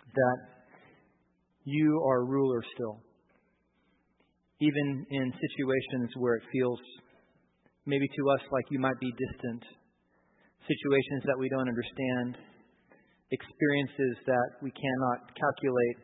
that you are ruler still. Even in situations where it feels maybe to us like you might be distant, situations that we don't understand, experiences that we cannot calculate,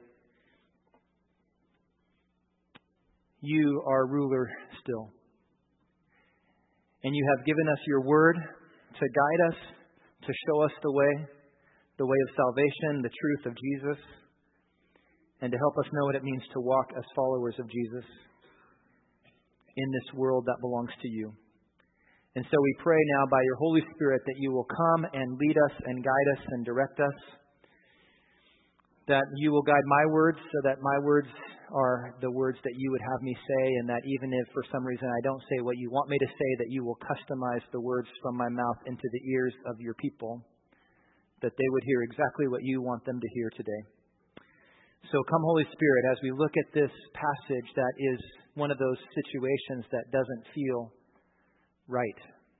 you are ruler still. And you have given us your word to guide us, to show us the way of salvation, the truth of Jesus, and to help us know what it means to walk as followers of Jesus in this world that belongs to you. And so we pray now by your Holy Spirit that you will come and lead us and guide us and direct us, that you will guide my words so that my words are the words that you would have me say, and that even if for some reason I don't say what you want me to say, that you will customize the words from my mouth into the ears of your people, that they would hear exactly what you want them to hear today. So come, Holy Spirit, as we look at this passage that is one of those situations that doesn't feel right,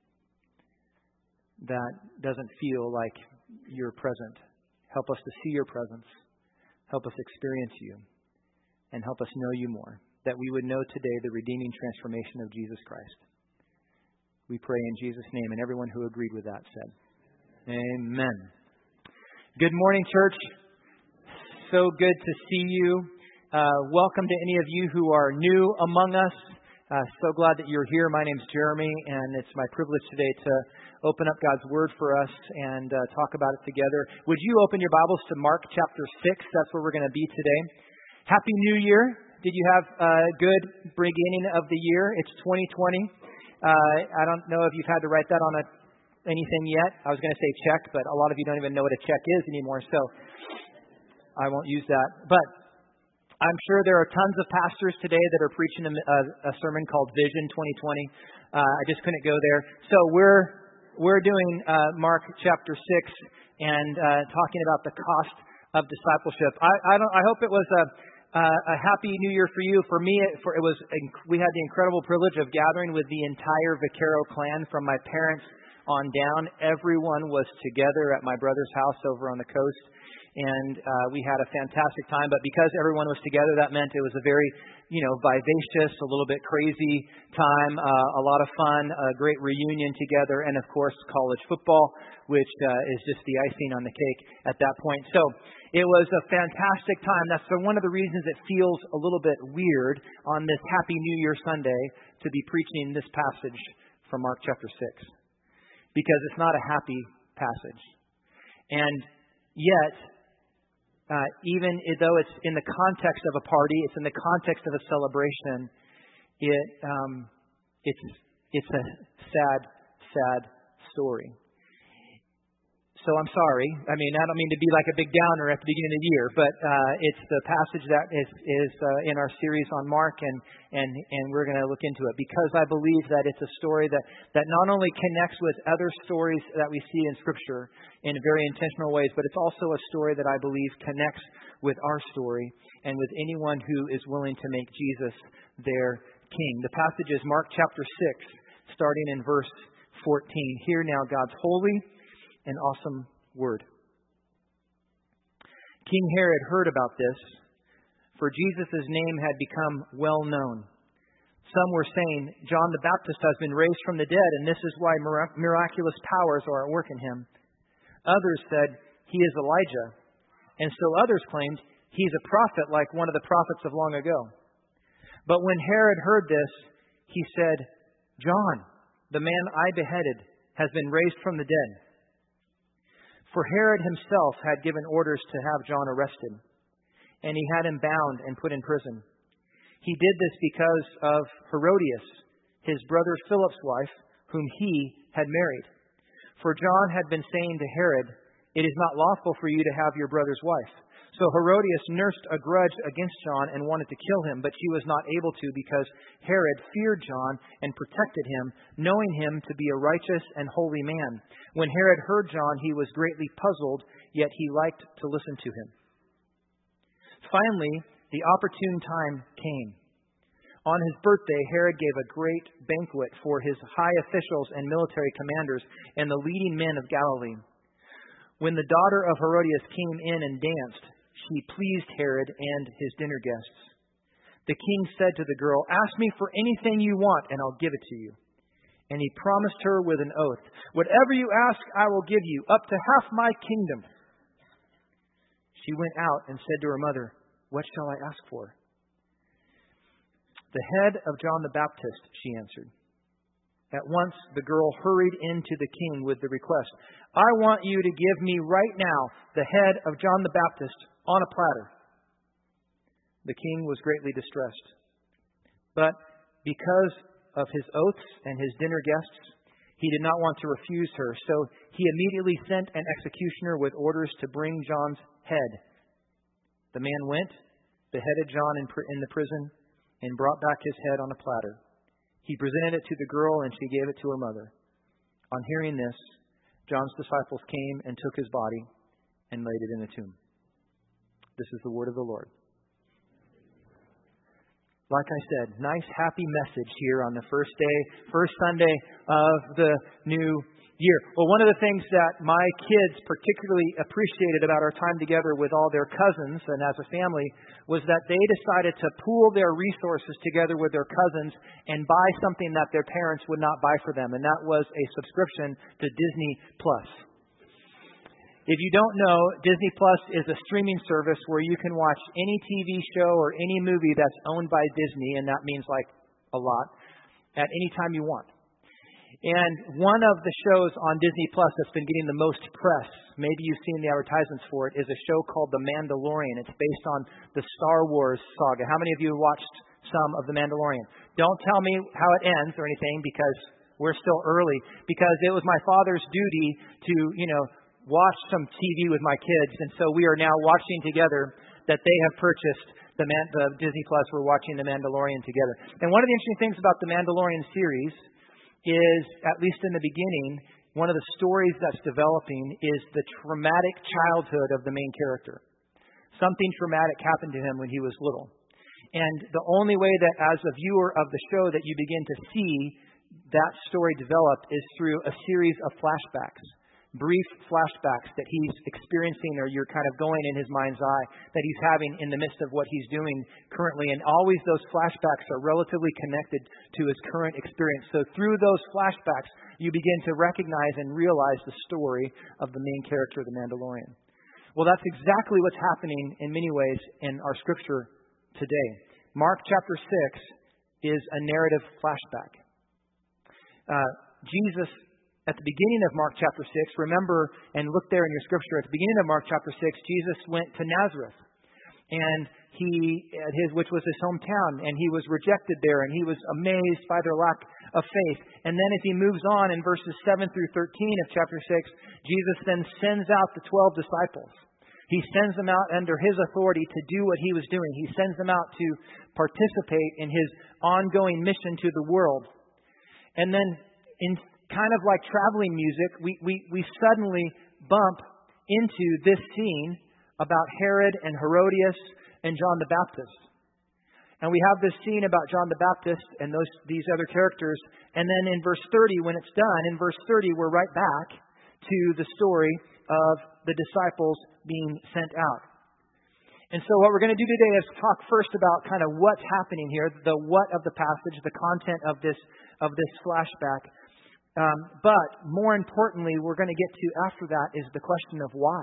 that doesn't feel like you're present. Help us to see your presence. Help us experience you. And help us know you more, that we would know today the redeeming transformation of Jesus Christ. We pray in Jesus' name, and everyone who agreed with that said, Amen. Good morning, church. So good to see you. Welcome to any of you who are new among us. So glad that you're here. My name's Jeremy, and it's my privilege today to open up God's Word for us and talk about it together. Would you open your Bibles to Mark chapter 6? That's where we're going to be today. Happy New Year. Did you have a good beginning of the year? It's 2020. I don't know if you've had to write that on anything yet. I was going to say check, but a lot of you don't even know what a check is anymore, so I won't use that. But I'm sure there are tons of pastors today that are preaching a sermon called Vision 2020. I just couldn't go there. So we're doing Mark chapter 6 and talking about the cost of discipleship. I hope it was a happy New Year for you. For me, we had the incredible privilege of gathering with the entire Vaquero clan from my parents on down. Everyone was together at my brother's house over on the coast. And we had a fantastic time. But because everyone was together, that meant it was a very, vivacious, a little bit crazy time, a lot of fun, a great reunion together, and, of course, college football, which is just the icing on the cake at that point. So it was a fantastic time. That's one of the reasons it feels a little bit weird on this Happy New Year Sunday to be preaching this passage from Mark chapter 6. Because it's not a happy passage. And yet, even though it's in the context of a party, it's in the context of a celebration, it's a sad story. So I'm sorry. I don't mean to be like a big downer at the beginning of the year, but it's the passage that is in our series on Mark, and we're going to look into it because I believe that it's a story that not only connects with other stories that we see in Scripture in very intentional ways, but it's also a story that I believe connects with our story and with anyone who is willing to make Jesus their King. The passage is Mark chapter 6, starting in verse 14. Hear now God's holy an awesome word. King Herod heard about this, for Jesus' name had become well known. Some were saying, John the Baptist has been raised from the dead, and this is why miraculous powers are at work in him. Others said, he is Elijah. And still others claimed, he's a prophet like one of the prophets of long ago. But when Herod heard this, he said, John, the man I beheaded, has been raised from the dead. For Herod himself had given orders to have John arrested, and he had him bound and put in prison. He did this because of Herodias, his brother Philip's wife, whom he had married. For John had been saying to Herod, it is not lawful for you to have your brother's wife. So Herodias nursed a grudge against John and wanted to kill him, but she was not able to because Herod feared John and protected him, knowing him to be a righteous and holy man. When Herod heard John, he was greatly puzzled, yet he liked to listen to him. Finally, the opportune time came. On his birthday, Herod gave a great banquet for his high officials and military commanders and the leading men of Galilee. When the daughter of Herodias came in and danced, she pleased Herod and his dinner guests. The king said to the girl, "Ask me for anything you want, and I'll give it to you." And he promised her with an oath, "Whatever you ask, I will give you, up to half my kingdom." She went out and said to her mother, "What shall I ask for?" "The head of John the Baptist," she answered. At once the girl hurried into the king with the request, "I want you to give me right now the head of John the Baptist on a platter." The king was greatly distressed. But because of his oaths and his dinner guests, he did not want to refuse her. So he immediately sent an executioner with orders to bring John's head. The man went, beheaded John in the prison, and brought back his head on a platter. He presented it to the girl, and she gave it to her mother. On hearing this, John's disciples came and took his body and laid it in the tomb. This is the word of the Lord. Like I said, nice, happy message here on the first Sunday of the new year. Well, one of the things that my kids particularly appreciated about our time together with all their cousins and as a family was that they decided to pool their resources together with their cousins and buy something that their parents would not buy for them, and that was a subscription to Disney Plus. If you don't know, Disney Plus is a streaming service where you can watch any TV show or any movie that's owned by Disney, and that means like a lot, at any time you want. And one of the shows on Disney Plus that's been getting the most press, maybe you've seen the advertisements for it, is a show called The Mandalorian. It's based on the Star Wars saga. How many of you watched some of The Mandalorian? Don't tell me how it ends or anything because we're still early. Because it was my father's duty to, watch some TV with my kids. And so we are now watching together that they have purchased the Disney Plus. We're watching The Mandalorian together. And one of the interesting things about The Mandalorian series is, at least in the beginning, one of the stories that's developing is the traumatic childhood of the main character. Something traumatic happened to him when he was little. And the only way that as a viewer of the show that you begin to see that story develop is through a series of flashbacks. Brief flashbacks that he's experiencing, or you're kind of going in his mind's eye, that he's having in the midst of what he's doing currently. And always those flashbacks are relatively connected to his current experience. So through those flashbacks, you begin to recognize and realize the story of the main character of The Mandalorian. Well, that's exactly what's happening in many ways in our scripture today. Mark chapter 6 is a narrative flashback. Jesus, at the beginning of Mark chapter 6, remember and look there in your scripture, at the beginning of Mark chapter 6, Jesus went to Nazareth, and which was his hometown, and he was rejected there, and he was amazed by their lack of faith. And then as he moves on in verses 7 through 13 of chapter 6, Jesus then sends out the 12 disciples. He sends them out under his authority to do what he was doing. He sends them out to participate in his ongoing mission to the world. And then in kind of like traveling music, we suddenly bump into this scene about Herod and Herodias and John the Baptist. And we have this scene about John the Baptist and these other characters. And then in verse 30, when it's done, in verse 30, we're right back to the story of the disciples being sent out. And so what we're going to do today is talk first about kind of what's happening here, the what of the passage, the content of this flashback. But more importantly, we're going to get to after that is the question of why.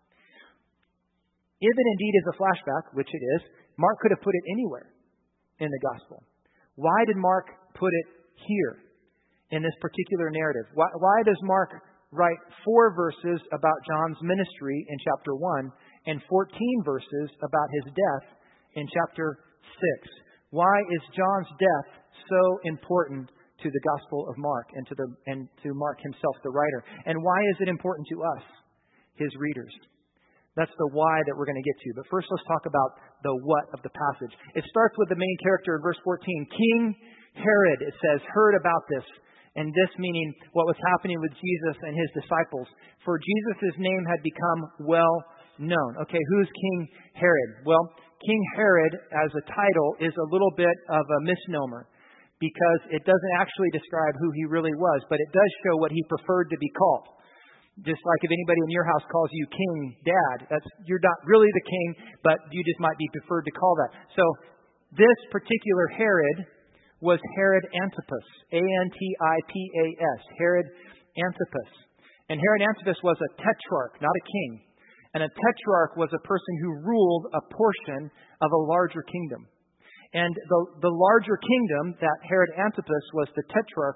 If it indeed is a flashback, which it is, Mark could have put it anywhere in the gospel. Why did Mark put it here in this particular narrative? Why does Mark write 4 verses about John's ministry in chapter 1 and 14 verses about his death in chapter 6? Why is John's death so important to the Gospel of Mark and to Mark himself, the writer? And why is it important to us, his readers? That's the why that we're going to get to. But first, let's talk about the what of the passage. It starts with the main character in verse 14. King Herod, it says, heard about this. And this meaning what was happening with Jesus and his disciples. For Jesus' name had become well known. Okay, who's King Herod? Well, King Herod as a title is a little bit of a misnomer, because it doesn't actually describe who he really was, but it does show what he preferred to be called. Just like if anybody in your house calls you King Dad, you're not really the king, but you just might be preferred to call that. So this particular Herod was Herod Antipas, Antipas, Herod Antipas. And Herod Antipas was a tetrarch, not a king. And a tetrarch was a person who ruled a portion of a larger kingdom. And the larger kingdom that Herod Antipas was the tetrarch,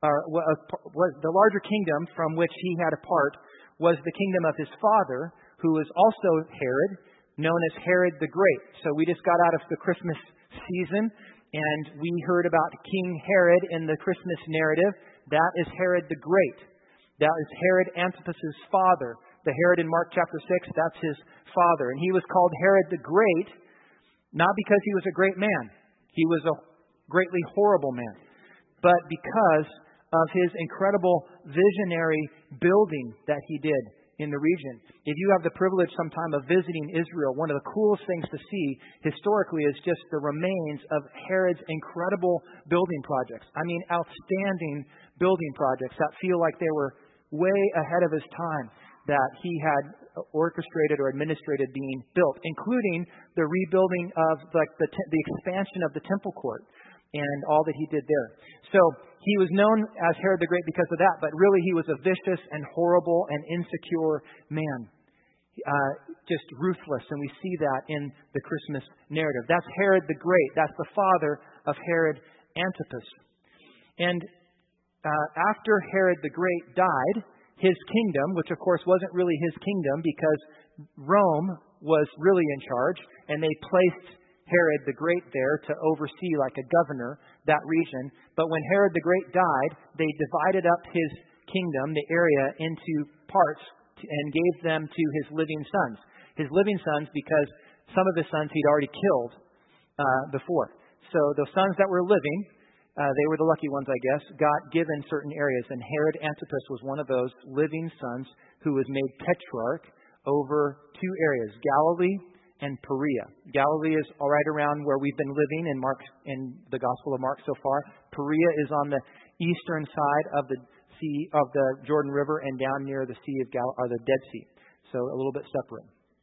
was the larger kingdom from which he had a part, was the kingdom of his father, who was also Herod, known as Herod the Great. So we just got out of the Christmas season, and we heard about King Herod in the Christmas narrative. That is Herod the Great. That is Herod Antipas' father. The Herod in Mark chapter 6, that's his father. And he was called Herod the Great, not because he was a great man. He was a greatly horrible man. But because of his incredible visionary building that he did in the region. If you have the privilege sometime of visiting Israel, one of the coolest things to see historically is just the remains of Herod's incredible building projects. I mean, outstanding building projects that feel like they were way ahead of his time, that he had orchestrated or administrated being built, including the rebuilding of the expansion of the temple court and all that he did there. So he was known as Herod the Great because of that, but really he was a vicious and horrible and insecure man. Just ruthless, and we see that in the Christmas narrative. That's Herod the Great. That's the father of Herod Antipas. And after Herod the Great died, his kingdom, which of course wasn't really his kingdom because Rome was really in charge, and they placed Herod the Great there to oversee like a governor that region. But when Herod the Great died, they divided up his kingdom, the area, into parts and gave them to his living sons. His living sons because some of his sons he'd already killed before. So the sons that were living, they were the lucky ones, I guess, got given certain areas. And Herod Antipas was one of those living sons who was made tetrarch over two areas, Galilee and Perea. Galilee is right around where we've been living in the Gospel of Mark so far. Perea is on the eastern side of the Sea of the Jordan River and down near the Sea of the Dead Sea. So a little bit separate.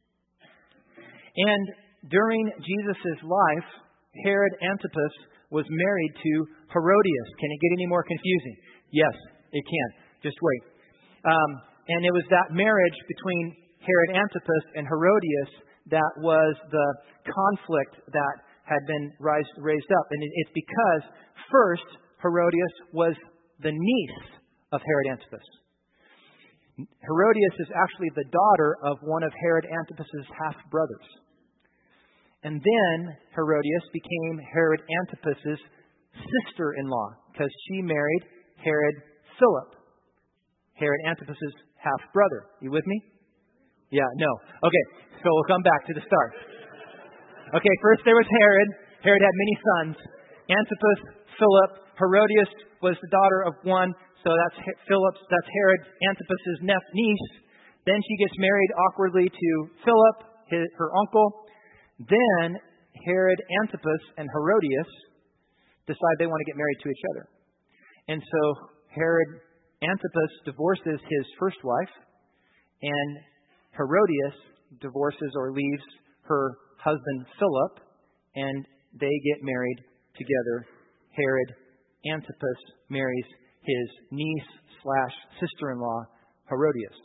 And during Jesus' life, Herod Antipas was married to Herodias. Can it get any more confusing? Yes, it can. Just wait. And it was that marriage between Herod Antipas and Herodias that was the conflict that had been raised up. And it's because, first, Herodias was the niece of Herod Antipas. Herodias is actually the daughter of one of Herod Antipas' half-brothers. And then Herodias became Herod Antipas' sister-in-law because she married Herod Philip, Herod Antipas' half-brother. You with me? Yeah, no. Okay, so we'll come back to the start. Okay, first there was Herod. Herod had many sons. Antipas, Philip. Herodias was the daughter of one, so that's Herod Antipas' niece. Then she gets married awkwardly to Philip, her uncle. Then Herod Antipas and Herodias decide they want to get married to each other. And so Herod Antipas divorces his first wife, and Herodias divorces or leaves her husband Philip, and they get married together. Herod Antipas marries his niece/sister-in-law, Herodias.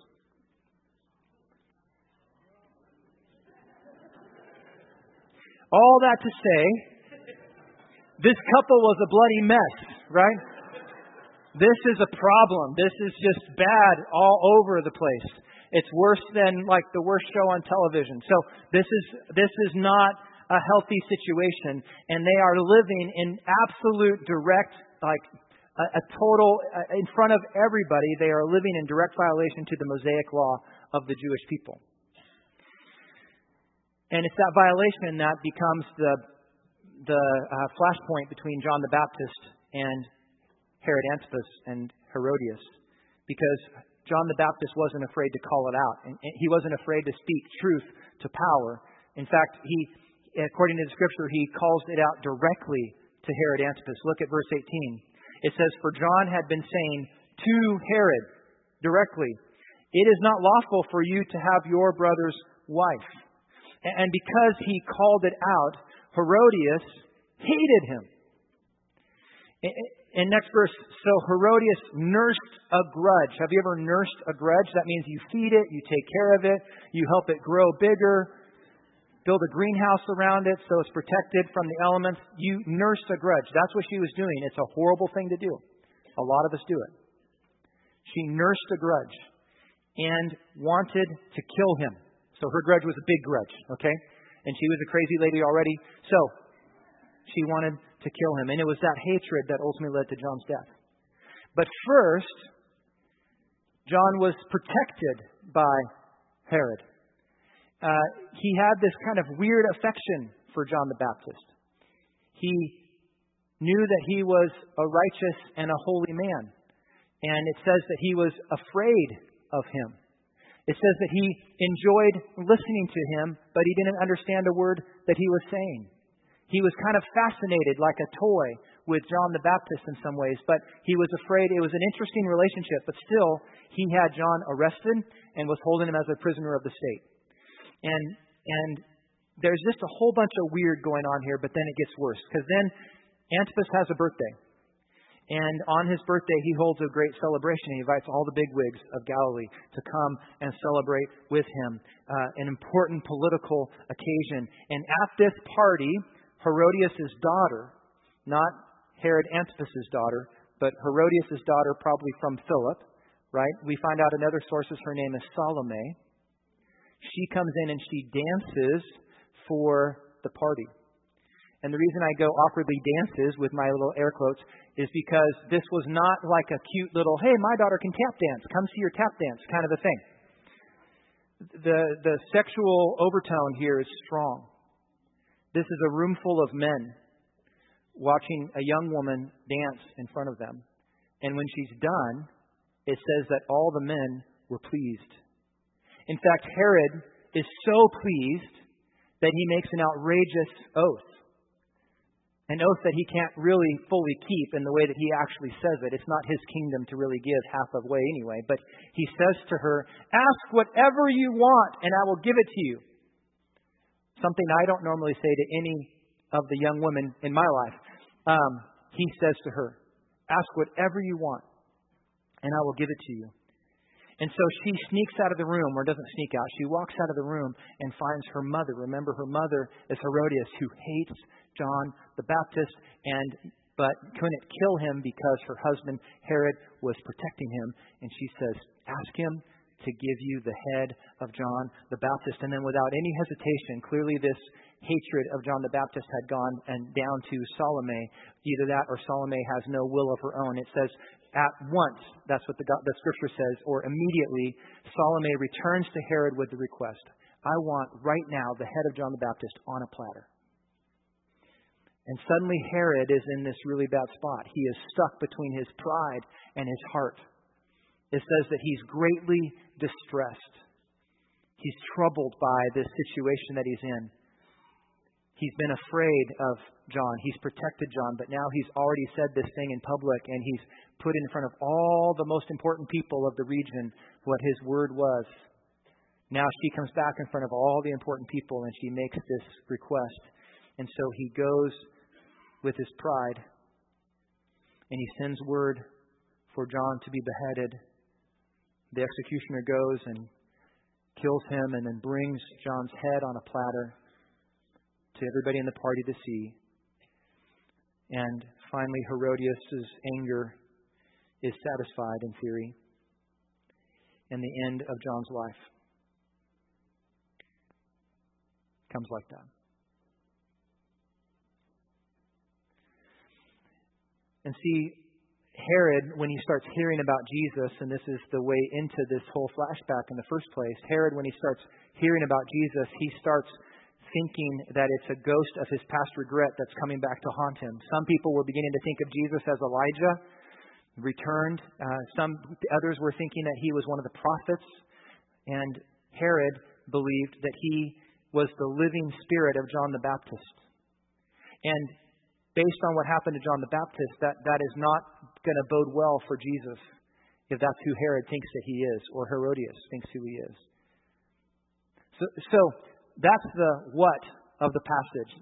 All that to say, this couple was a bloody mess, right? This is a problem. This is just bad all over the place. It's worse than like the worst show on television. So this is not a healthy situation, and they are living in absolute direct, like a total, in front of everybody, they are living in direct violation to the Mosaic law of the Jewish people. And it's that violation that becomes the flashpoint between John the Baptist and Herod Antipas and Herodias, because John the Baptist wasn't afraid to call it out, and he wasn't afraid to speak truth to power. In fact, according to the Scripture, he calls it out directly to Herod Antipas. Look at verse 18. It says, "For John had been saying to Herod directly, It is not lawful for you to have your brother's wife. And because he called it out, Herodias hated him. In next verse, so Herodias nursed a grudge. Have you ever nursed a grudge? That means you feed it, you take care of it, you help it grow bigger, build a greenhouse around it so it's protected from the elements. You nursed a grudge. That's what she was doing. It's a horrible thing to do. A lot of us do it. She nursed a grudge and wanted to kill him. So her grudge was a big grudge, okay? And she was a crazy lady already. So she wanted to kill him. And it was that hatred that ultimately led to John's death. But first, John was protected by Herod. He had this kind of weird affection for John the Baptist. He knew that he was a righteous and a holy man. And it says that he was afraid of him. It says that he enjoyed listening to him, but he didn't understand a word that he was saying. He was kind of fascinated like a toy with John the Baptist in some ways, but he was afraid. It was an interesting relationship, but still he had John arrested and was holding him as a prisoner of the state. And there's just a whole bunch of weird going on here, but then it gets worse, because then Antipas has a birthday. And on his birthday, he holds a great celebration. He invites all the bigwigs of Galilee to come and celebrate with him. An important political occasion. And at this party, Herodias' daughter, not Herod Antipas's daughter, but Herodias' daughter, probably from Philip, right? We find out in other sources her name is Salome. She comes in and she dances for the party. And the reason I go awkwardly dances with my little air quotes is because this was not like a cute little, hey, my daughter can tap dance, come see your tap dance kind of a thing. The sexual overtone here is strong. This is a room full of men watching a young woman dance in front of them. And when she's done, it says that all the men were pleased. In fact, Herod is so pleased that he makes an outrageous oath. An oath that he can't really fully keep in the way that he actually says it. It's not his kingdom to really give half of way anyway. But he says to her, ask whatever you want and I will give it to you. Something I don't normally say to any of the young women in my life. He says to her, ask whatever you want and I will give it to you. And so she sneaks out of the room, or doesn't sneak out. She walks out of the room and finds her mother. Remember, her mother is Herodias, who hates John the Baptist, but couldn't kill him because her husband Herod was protecting him. And she says, ask him to give you the head of John the Baptist. And then without any hesitation, clearly this hatred of John the Baptist had gone and down to Salome. Either that or Salome has no will of her own. It says, at once, that's what the scripture says, or immediately, Salome returns to Herod with the request. I want right now the head of John the Baptist on a platter. And suddenly Herod is in this really bad spot. He is stuck between his pride and his heart. It says that he's greatly distressed. He's troubled by this situation that he's in. He's been afraid of John. He's protected John, but now he's already said this thing in public, and he's put in front of all the most important people of the region what his word was. Now she comes back in front of all the important people, and she makes this request. And so he goes with his pride, and he sends word for John to be beheaded. The executioner goes and kills him and then brings John's head on a platter to everybody in the party to see. And finally, Herodias' anger is satisfied in theory. And the end of John's life comes like that. And see, Herod, when he starts hearing about Jesus, and this is the way into this whole flashback in the first place, Herod, when he starts hearing about Jesus, he starts thinking that it's a ghost of his past regret that's coming back to haunt him. Some people were beginning to think of Jesus as Elijah, returned. Some others were thinking that he was one of the prophets. And Herod believed that he was the living spirit of John the Baptist. And based on what happened to John the Baptist, that is not going to bode well for Jesus if that's who Herod thinks that he is, or Herodias thinks who he is. So that's the what of the passage.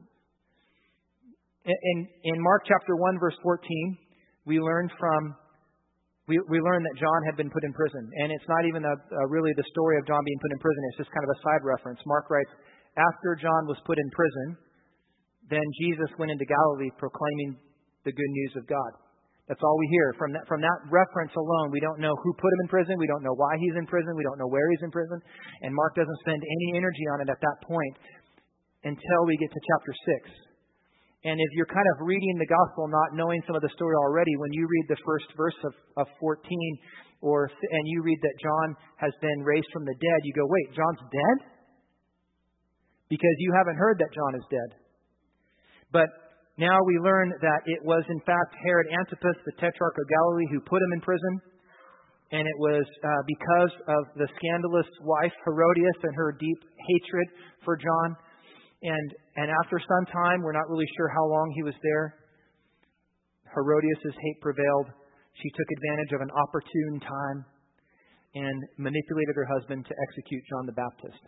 In Mark chapter 1, verse 14, we learn that John had been put in prison. And it's not even really the story of John being put in prison. It's just kind of a side reference. Mark writes, after John was put in prison, then Jesus went into Galilee proclaiming the good news of God. That's all we hear. From that reference alone, we don't know who put him in prison. We don't know why he's in prison. We don't know where he's in prison. And Mark doesn't spend any energy on it at that point until we get to chapter 6. And if you're kind of reading the gospel, not knowing some of the story already, when you read the first verse of 14, and you read that John has been raised from the dead, you go, wait, John's dead? Because you haven't heard that John is dead. But now we learn that it was, in fact, Herod Antipas, the Tetrarch of Galilee, who put him in prison. And it was because of the scandalous wife, Herodias, and her deep hatred for John. And after some time, we're not really sure how long he was there, Herodias' hate prevailed. She took advantage of an opportune time and manipulated her husband to execute John the Baptist.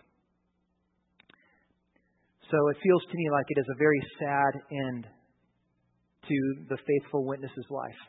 So it feels to me like it is a very sad end to the faithful witness's life.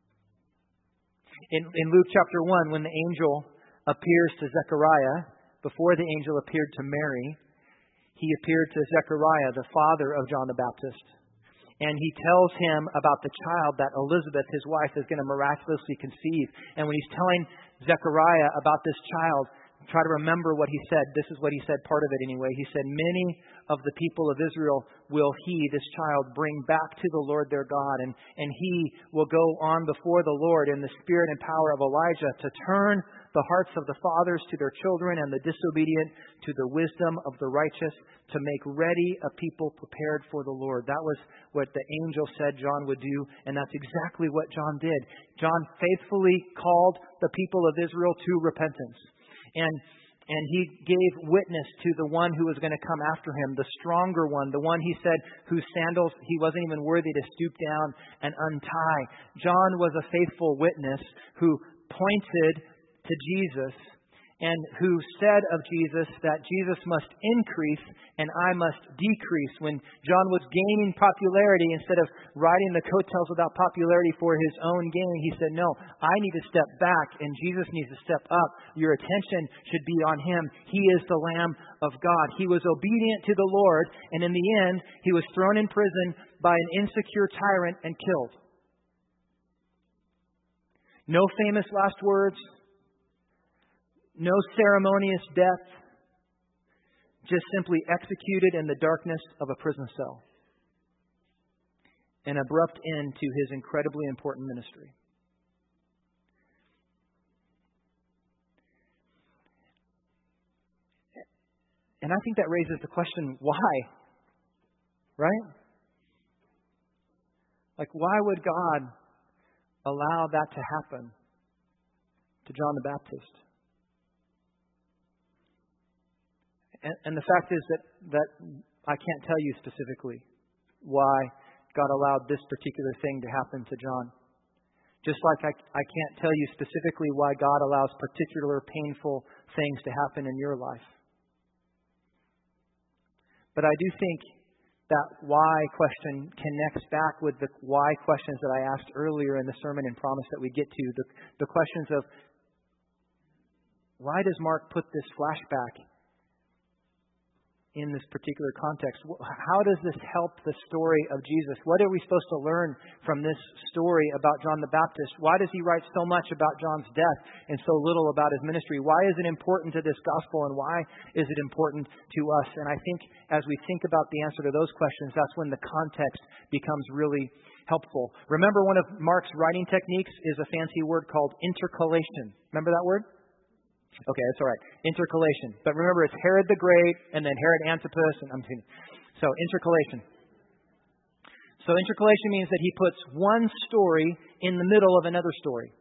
In Luke chapter 1, when the angel appears to Zechariah, before the angel appeared to Mary, he appeared to Zechariah, the father of John the Baptist. And he tells him about the child that Elizabeth, his wife, is going to miraculously conceive. And when he's telling Zechariah about this child, try to remember what he said. This is what he said, part of it anyway. He said, many of the people of Israel will this child, bring back to the Lord their God. And he will go on before the Lord in the spirit and power of Elijah to turn the hearts of the fathers to their children and the disobedient to the wisdom of the righteous, to make ready a people prepared for the Lord. That was what the angel said John would do, and that's exactly what John did. John faithfully called the people of Israel to repentance. And he gave witness to the one who was going to come after him, the stronger one, the one he said whose sandals he wasn't even worthy to stoop down and untie. John was a faithful witness who pointed to Jesus and who said of Jesus that Jesus must increase and I must decrease. When John was gaining popularity, instead of riding the coattails without popularity for his own gain, he said, no, I need to step back and Jesus needs to step up. Your attention should be on him. He is the Lamb of God. He was obedient to the Lord, and in the end, he was thrown in prison by an insecure tyrant and killed. No famous last words. No ceremonious death, just simply executed in the darkness of a prison cell. An abrupt end to his incredibly important ministry. And I think that raises the question, why? Right? Like, why would God allow that to happen to John the Baptist? And the fact is that I can't tell you specifically why God allowed this particular thing to happen to John. Just like I can't tell you specifically why God allows particular painful things to happen in your life. But I do think that why question connects back with the why questions that I asked earlier in the sermon and promised that we get to. The questions of, why does Mark put this flashback in this particular context? How does this help the story of Jesus? What are we supposed to learn from this story about John the Baptist? Why does he write so much about John's death and so little about his ministry? Why is it important to this gospel, and why is it important to us? And I think as we think about the answer to those questions, that's when the context becomes really helpful. Remember, one of Mark's writing techniques is a fancy word called intercalation. Remember that word? Okay, that's all right. Intercalation. But remember, it's Herod the Great and then Herod Antipas. So intercalation. So intercalation means that he puts one story in the middle of another story.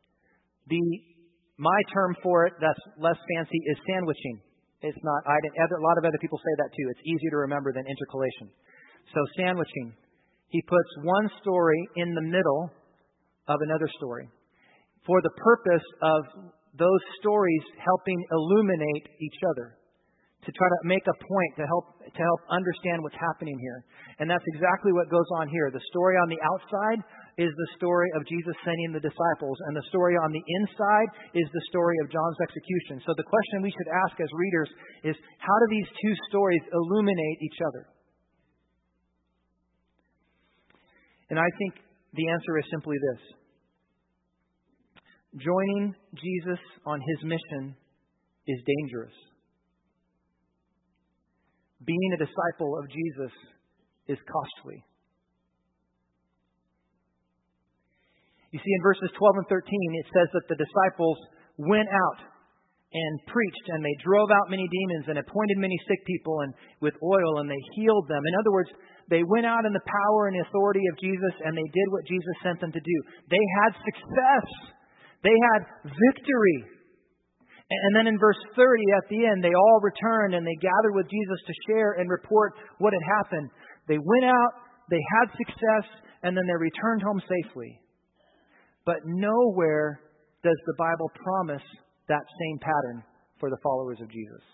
My term for it, that's less fancy, is sandwiching. It's not. A lot of other people say that too. It's easier to remember than intercalation. So sandwiching. He puts one story in the middle of another story. for the purpose of those stories helping illuminate each other, to try to make a point to help understand what's happening here. And that's exactly what goes on here. The story on the outside is the story of Jesus sending the disciples, and the story on the inside is the story of John's execution. So the question we should ask as readers is, how do these two stories illuminate each other? And I think the answer is simply this. Joining Jesus on his mission is dangerous. Being a disciple of Jesus is costly. You see, in verses 12 and 13, it says that the disciples went out and preached, and they drove out many demons and appointed many sick people and with oil, and they healed them. In other words, they went out in the power and authority of Jesus, and they did what Jesus sent them to do. They had success. They had victory. And then in verse 30 at the end, they all returned and they gathered with Jesus to share and report what had happened. They went out, they had success, and then they returned home safely. But nowhere does the Bible promise that same pattern for the followers of Jesus.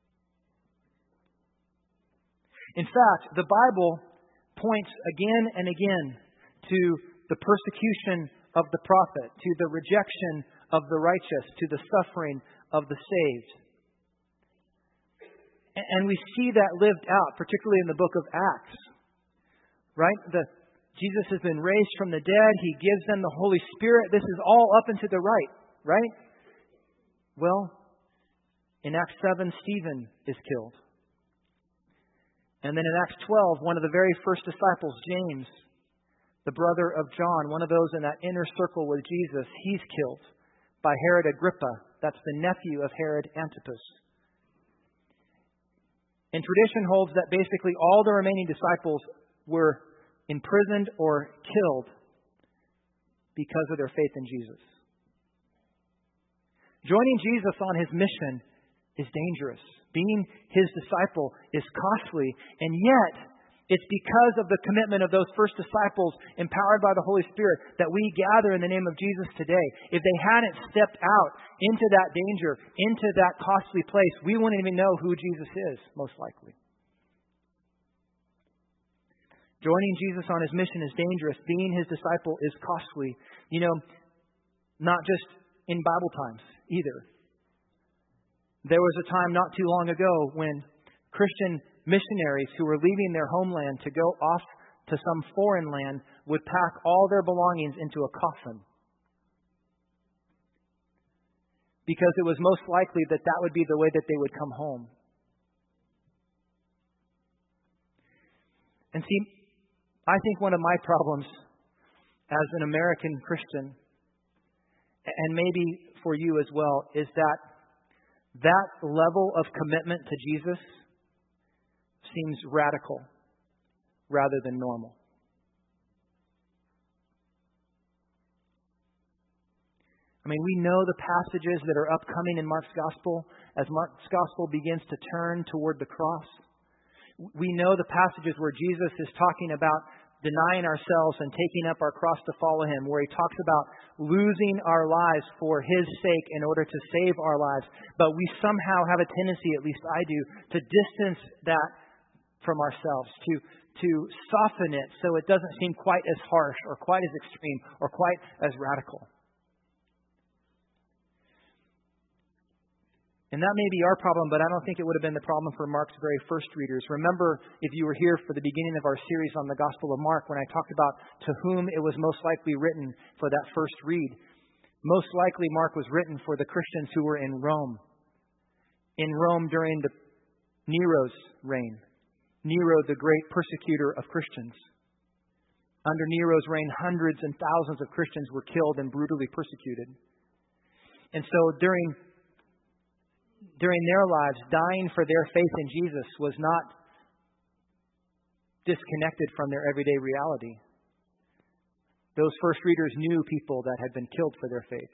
In fact, the Bible points again and again to the persecution of the prophet, to the rejection of the righteous, to the suffering of the saved. And we see that lived out, particularly in the book of Acts. Right? Jesus has been raised from the dead. He gives them the Holy Spirit. This is all up and to the right. Right? Well, in Acts 7, Stephen is killed. And then in Acts 12, one of the very first disciples, James, the brother of John, one of those in that inner circle with Jesus, he's killed by Herod Agrippa. That's the nephew of Herod Antipas. And tradition holds that basically all the remaining disciples were imprisoned or killed because of their faith in Jesus. Joining Jesus on his mission is dangerous. Being his disciple is costly, and yet it's because of the commitment of those first disciples empowered by the Holy Spirit that we gather in the name of Jesus today. If they hadn't stepped out into that danger, into that costly place, we wouldn't even know who Jesus is, most likely. Joining Jesus on his mission is dangerous. Being his disciple is costly. You know, not just in Bible times either. There was a time not too long ago when Christian missionaries who were leaving their homeland to go off to some foreign land would pack all their belongings into a coffin. Because it was most likely that that would be the way that they would come home. And see, I think one of my problems as an American Christian, and maybe for you as well, is that level of commitment to Jesus seems radical rather than normal. I mean, we know the passages that are upcoming in Mark's Gospel as Mark's Gospel begins to turn toward the cross. We know the passages where Jesus is talking about denying ourselves and taking up our cross to follow him, where he talks about losing our lives for his sake in order to save our lives. But we somehow have a tendency, at least I do, to distance that from ourselves, to soften it so it doesn't seem quite as harsh or quite as extreme or quite as radical. And that may be our problem, but I don't think it would have been the problem for Mark's very first readers. Remember, if you were here for the beginning of our series on the Gospel of Mark, when I talked about to whom it was most likely written for that first read, most likely Mark was written for the Christians who were in Rome. In Rome during Nero's reign. Nero, the great persecutor of Christians. Under Nero's reign, hundreds and thousands of Christians were killed and brutally persecuted. And so during their lives, dying for their faith in Jesus was not disconnected from their everyday reality. Those first readers knew people that had been killed for their faith.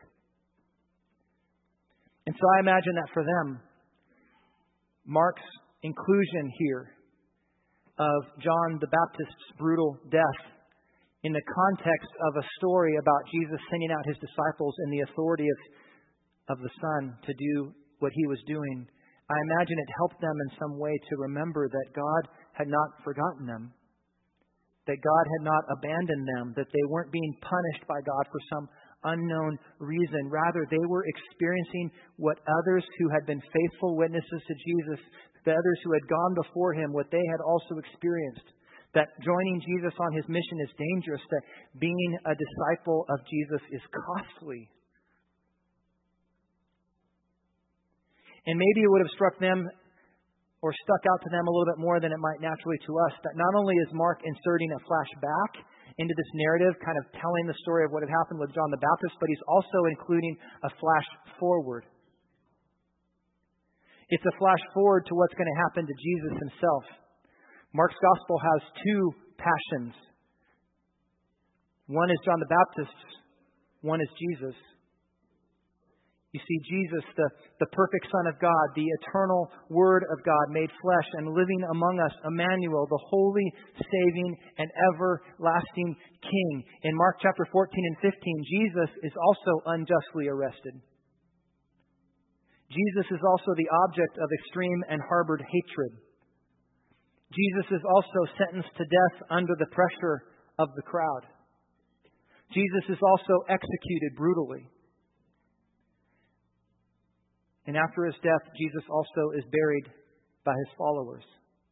And so I imagine that for them, Mark's inclusion here of John the Baptist's brutal death in the context of a story about Jesus sending out his disciples in the authority of the Son to do what he was doing, I imagine it helped them in some way to remember that God had not forgotten them, that God had not abandoned them, that they weren't being punished by God for some unknown reason. Rather, they were experiencing what others who had been faithful witnesses to Jesus, the others who had gone before him, what they had also experienced. That joining Jesus on his mission is dangerous, that being a disciple of Jesus is costly. And maybe it would have struck them or stuck out to them a little bit more than it might naturally to us, that not only is Mark inserting a flashback into this narrative, kind of telling the story of what had happened with John the Baptist, but he's also including a flash forward. It's a flash forward to what's going to happen to Jesus himself. Mark's gospel has two passions. One is John the Baptist's, one is Jesus. You see, Jesus, the perfect Son of God, the eternal Word of God made flesh and living among us, Emmanuel, the holy, saving, and everlasting King. In Mark chapter 14 and 15, Jesus is also unjustly arrested. Jesus is also the object of extreme and harbored hatred. Jesus is also sentenced to death under the pressure of the crowd. Jesus is also executed brutally. And after his death, Jesus also is buried by his followers.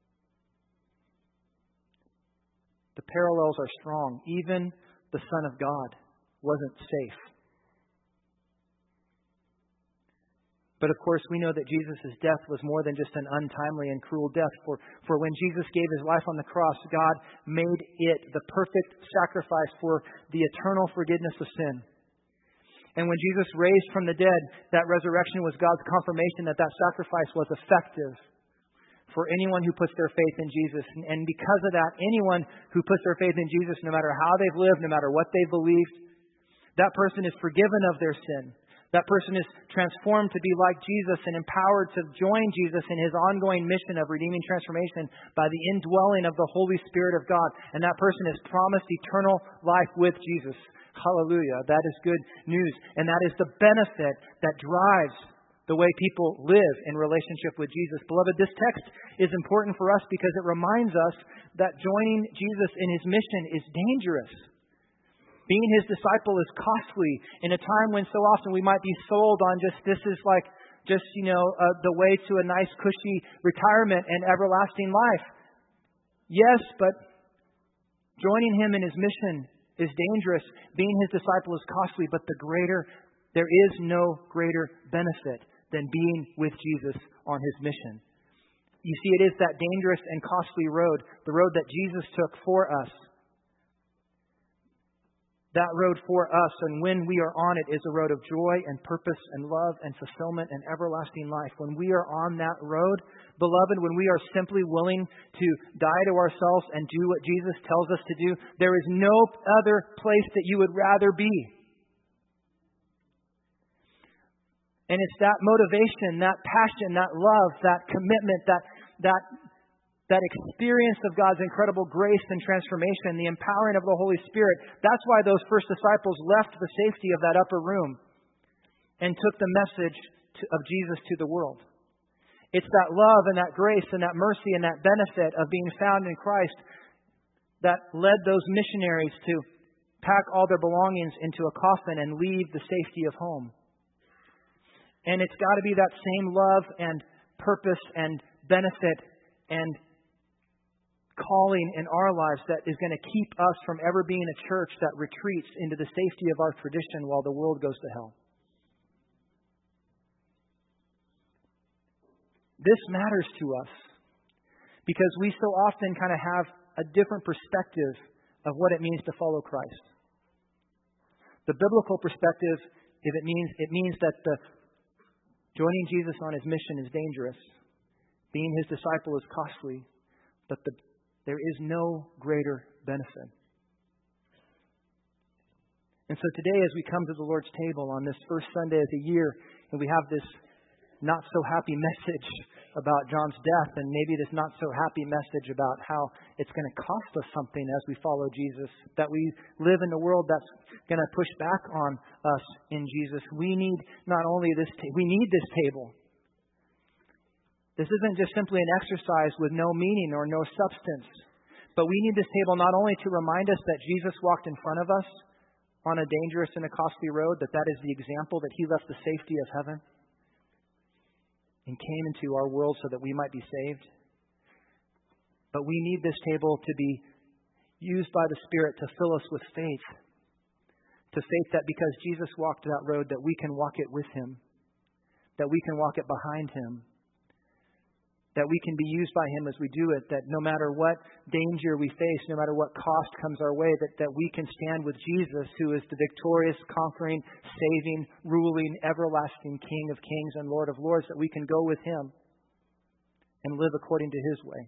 The parallels are strong. Even the Son of God wasn't safe. But of course, we know that Jesus' death was more than just an untimely and cruel death. For when Jesus gave his life on the cross, God made it the perfect sacrifice for the eternal forgiveness of sin. And when Jesus raised from the dead, that resurrection was God's confirmation that that sacrifice was effective for anyone who puts their faith in Jesus. And because of that, anyone who puts their faith in Jesus, no matter how they've lived, no matter what they've believed, that person is forgiven of their sin. That person is transformed to be like Jesus and empowered to join Jesus in his ongoing mission of redeeming transformation by the indwelling of the Holy Spirit of God. And that person is promised eternal life with Jesus. Hallelujah. That is good news. And that is the benefit that drives the way people live in relationship with Jesus. Beloved, this text is important for us because it reminds us that joining Jesus in his mission is dangerous. Being his disciple is costly in a time when so often we might be sold on this is like the way to a nice cushy retirement and everlasting life. Yes, but joining him in his mission is dangerous. Being his disciple is costly, but there is no greater benefit than being with Jesus on his mission. You see, it is that dangerous and costly road, the road that Jesus took for us. That road for us, and when we are on it, is a road of joy and purpose and love and fulfillment and everlasting life. When we are on that road, beloved, when we are simply willing to die to ourselves and do what Jesus tells us to do, there is no other place that you would rather be. And it's that motivation, that passion, that love, that commitment, that experience of God's incredible grace and transformation, the empowering of the Holy Spirit. That's why those first disciples left the safety of that upper room and took the message of Jesus to the world. It's that love and that grace and that mercy and that benefit of being found in Christ that led those missionaries to pack all their belongings into a coffin and leave the safety of home. And it's got to be that same love and purpose and benefit and calling in our lives that is going to keep us from ever being a church that retreats into the safety of our tradition while the world goes to hell. This matters to us because we so often kind of have a different perspective of what it means to follow Christ. The biblical perspective, it means that joining Jesus on his mission is dangerous. Being his disciple is costly, but there is no greater benefit. And so today, as we come to the Lord's table on this first Sunday of the year, and we have this not so happy message about John's death, and maybe this not so happy message about how it's going to cost us something as we follow Jesus, that we live in a world that's going to push back on us in Jesus. We need not only we need this table. This isn't just simply an exercise with no meaning or no substance, but we need this table not only to remind us that Jesus walked in front of us on a dangerous and a costly road, that is the example, that he left the safety of heaven and came into our world so that we might be saved. But we need this table to be used by the Spirit to fill us with faith. To faith that because Jesus walked that road, that we can walk it with him. That we can walk it behind him. That we can be used by him as we do it. That no matter what danger we face, no matter what cost comes our way, that we can stand with Jesus, who is the victorious, conquering, saving, ruling, everlasting King of kings and Lord of lords, that we can go with him and live according to his way.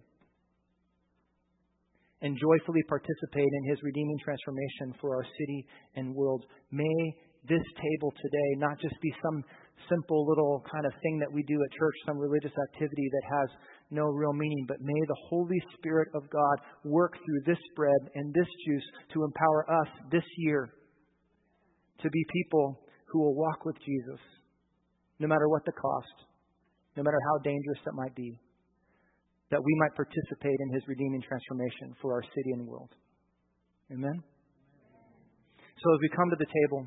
And joyfully participate in his redeeming transformation for our city and world. May this table today not just be some simple little kind of thing that we do at church, some religious activity that has no real meaning, but may the Holy Spirit of God work through this bread and this juice to empower us this year to be people who will walk with Jesus, no matter what the cost, no matter how dangerous it might be, that we might participate in his redeeming transformation for our city and world. Amen? So as we come to the table,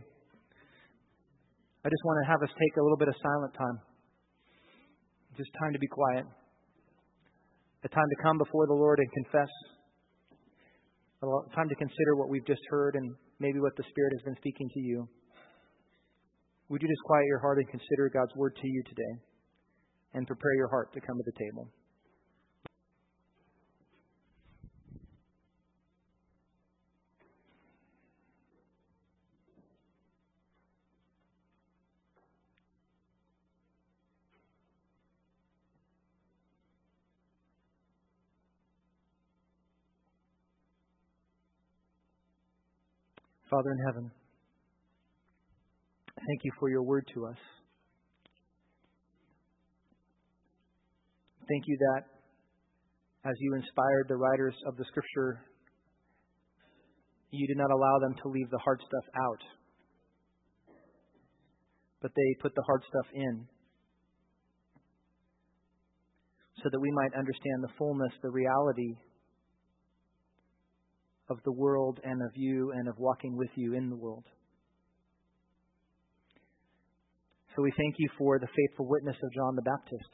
I just want to have us take a little bit of silent time. Just time to be quiet. A time to come before the Lord and confess. A time to consider what we've just heard and maybe what the Spirit has been speaking to you. Would you just quiet your heart and consider God's word to you today and prepare your heart to come to the table? Father in heaven, thank you for your word to us. Thank you that as you inspired the writers of the Scripture, you did not allow them to leave the hard stuff out, but they put the hard stuff in so that we might understand the fullness, the reality of the world and of you and of walking with you in the world. So we thank you for the faithful witness of John the Baptist,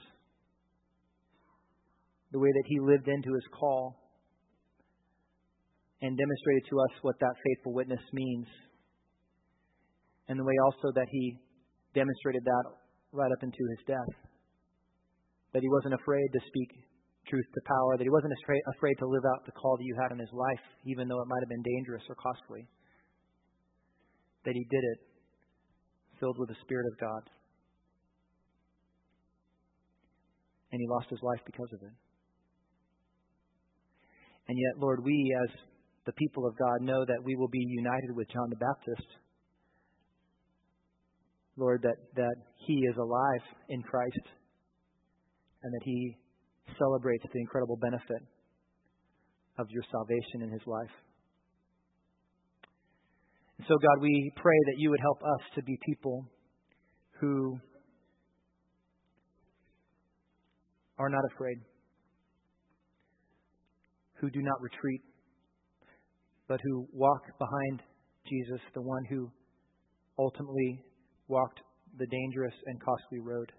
the way that he lived into his call and demonstrated to us what that faithful witness means, and the way also that he demonstrated that right up into his death, that he wasn't afraid to speak truth to power, that he wasn't afraid to live out the call that you had in his life, even though it might have been dangerous or costly. That he did it filled with the Spirit of God. And he lost his life because of it. And yet, Lord, we as the people of God know that we will be united with John the Baptist. Lord, that he is alive in Christ and that he celebrates the incredible benefit of your salvation in his life. And so, God, we pray that you would help us to be people who are not afraid, who do not retreat, but who walk behind Jesus, the one who ultimately walked the dangerous and costly road.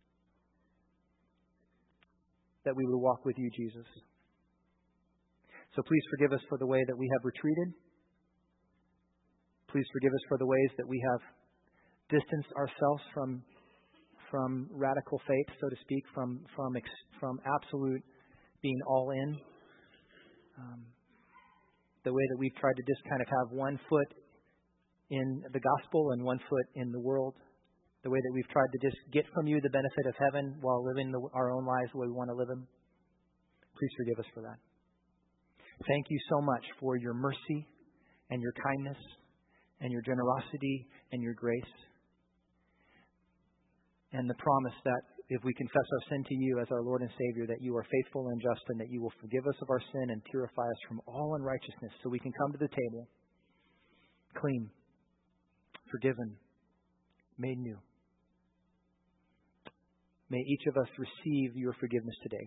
That we would walk with you, Jesus. So please forgive us for the way that we have retreated. Please forgive us for the ways that we have distanced ourselves from radical faith, so to speak, from absolute being all in. The way that we've tried to just kind of have one foot in the gospel and one foot in the world. The way that we've tried to just get from you the benefit of heaven while living our own lives the way we want to live them. Please forgive us for that. Thank you so much for your mercy and your kindness and your generosity and your grace. And the promise that if we confess our sin to you as our Lord and Savior, that you are faithful and just, and that you will forgive us of our sin and purify us from all unrighteousness, so we can come to the table clean, forgiven, made new. May each of us receive your forgiveness today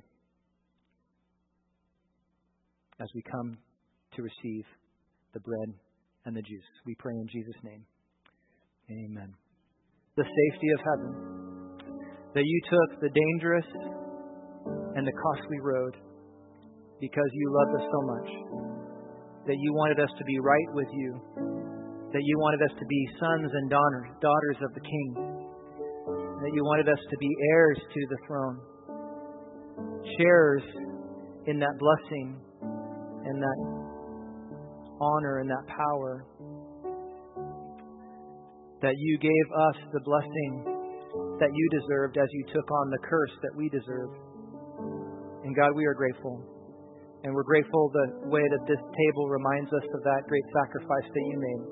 as we come to receive the bread and the juice. We pray in Jesus' name. Amen. The safety of heaven, that you took the dangerous and the costly road because you loved us so much, that you wanted us to be right with you, that you wanted us to be sons and daughters of the King, that you wanted us to be heirs to the throne, sharers in that blessing and that honor and that power, that you gave us the blessing that you deserved as you took on the curse that we deserved. And God, we are grateful. And we're grateful the way that this table reminds us of that great sacrifice that you made.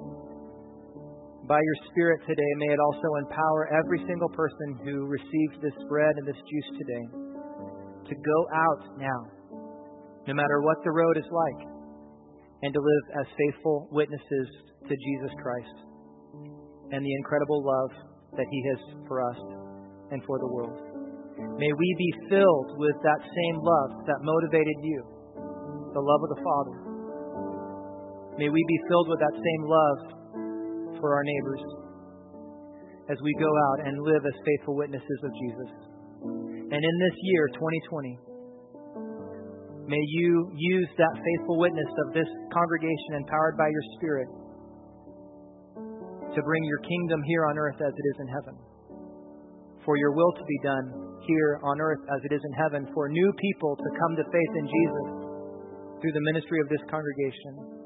By your Spirit today, may it also empower every single person who receives this bread and this juice today to go out now, no matter what the road is like, and to live as faithful witnesses to Jesus Christ and the incredible love that He has for us and for the world. May we be filled with that same love that motivated you, the love of the Father. May we be filled with that same love for our neighbors as we go out and live as faithful witnesses of Jesus. And in this year, 2020, may you use that faithful witness of this congregation empowered by your Spirit to bring your kingdom here on earth as it is in heaven. For your will to be done here on earth as it is in heaven. For new people to come to faith in Jesus through the ministry of this congregation.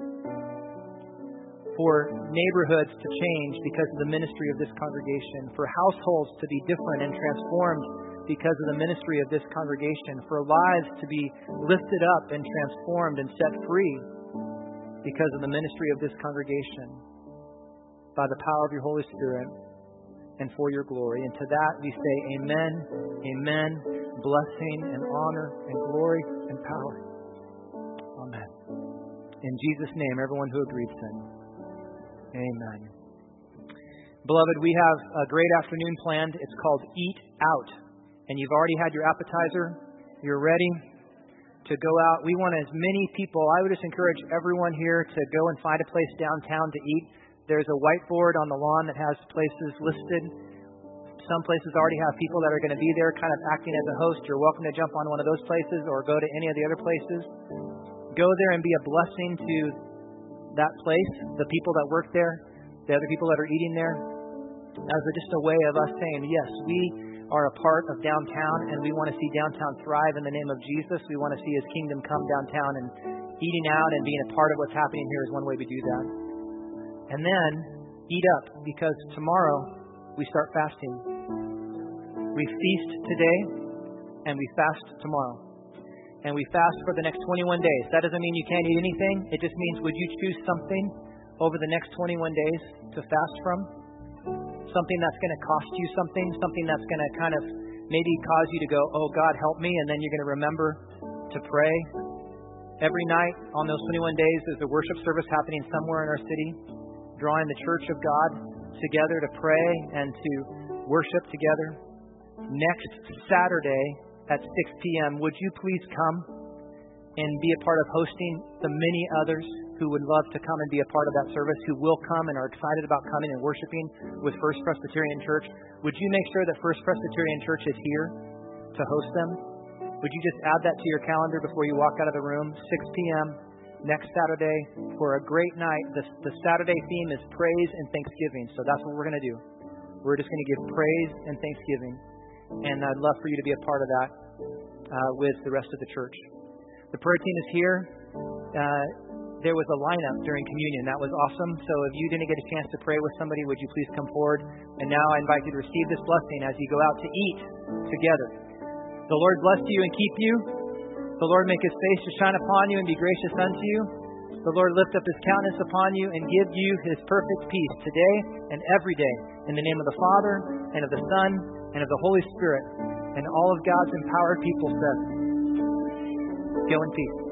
For neighborhoods to change because of the ministry of this congregation. For households to be different and transformed because of the ministry of this congregation. For lives to be lifted up and transformed and set free because of the ministry of this congregation. By the power of your Holy Spirit and for your glory. And to that we say amen, amen, blessing and honor and glory and power. Amen. In Jesus' name, everyone who agreed said, amen. Beloved, we have a great afternoon planned. It's called Eat Out. And you've already had your appetizer. You're ready to go out. We want as many people. I would just encourage everyone here to go and find a place downtown to eat. There's a whiteboard on the lawn that has places listed. Some places already have people that are going to be there kind of acting as a host. You're welcome to jump on one of those places or go to any of the other places. Go there and be a blessing to that place, the people that work there, the other people that are eating there, as just a way of us saying, yes, we are a part of downtown and we want to see downtown thrive in the name of Jesus. We want to see His kingdom come downtown, and eating out and being a part of what's happening here is one way we do that. And then eat up, because tomorrow we start fasting. We feast today and we fast tomorrow. And we fast for the next 21 days. That doesn't mean you can't eat anything. It just means, would you choose something over the next 21 days to fast from? Something that's going to cost you something that's going to kind of maybe cause you to go, oh God, help me. And then you're going to remember to pray. Every night on those 21 days, there's a worship service happening somewhere in our city, drawing the church of God together to pray and to worship together. Next Saturday at 6 p.m., would you please come and be a part of hosting the many others who would love to come and be a part of that service, who will come and are excited about coming and worshiping with First Presbyterian Church? Would you make sure that First Presbyterian Church is here to host them? Would you just add that to your calendar before you walk out of the room? 6 p.m. next Saturday for a great night. The Saturday theme is praise and thanksgiving. So that's what we're going to do. We're just going to give praise and thanksgiving. And I'd love for you to be a part of that with the rest of the church. The prayer team is here. There was a lineup during communion. That was awesome. So if you didn't get a chance to pray with somebody, would you please come forward? And now I invite you to receive this blessing as you go out to eat together. The Lord bless you and keep you. The Lord make His face to shine upon you and be gracious unto you. The Lord lift up His countenance upon you and give you His perfect peace today and every day. In the name of the Father, and of the Son, and of the Holy Spirit. And all of God's empowered people said, go in peace.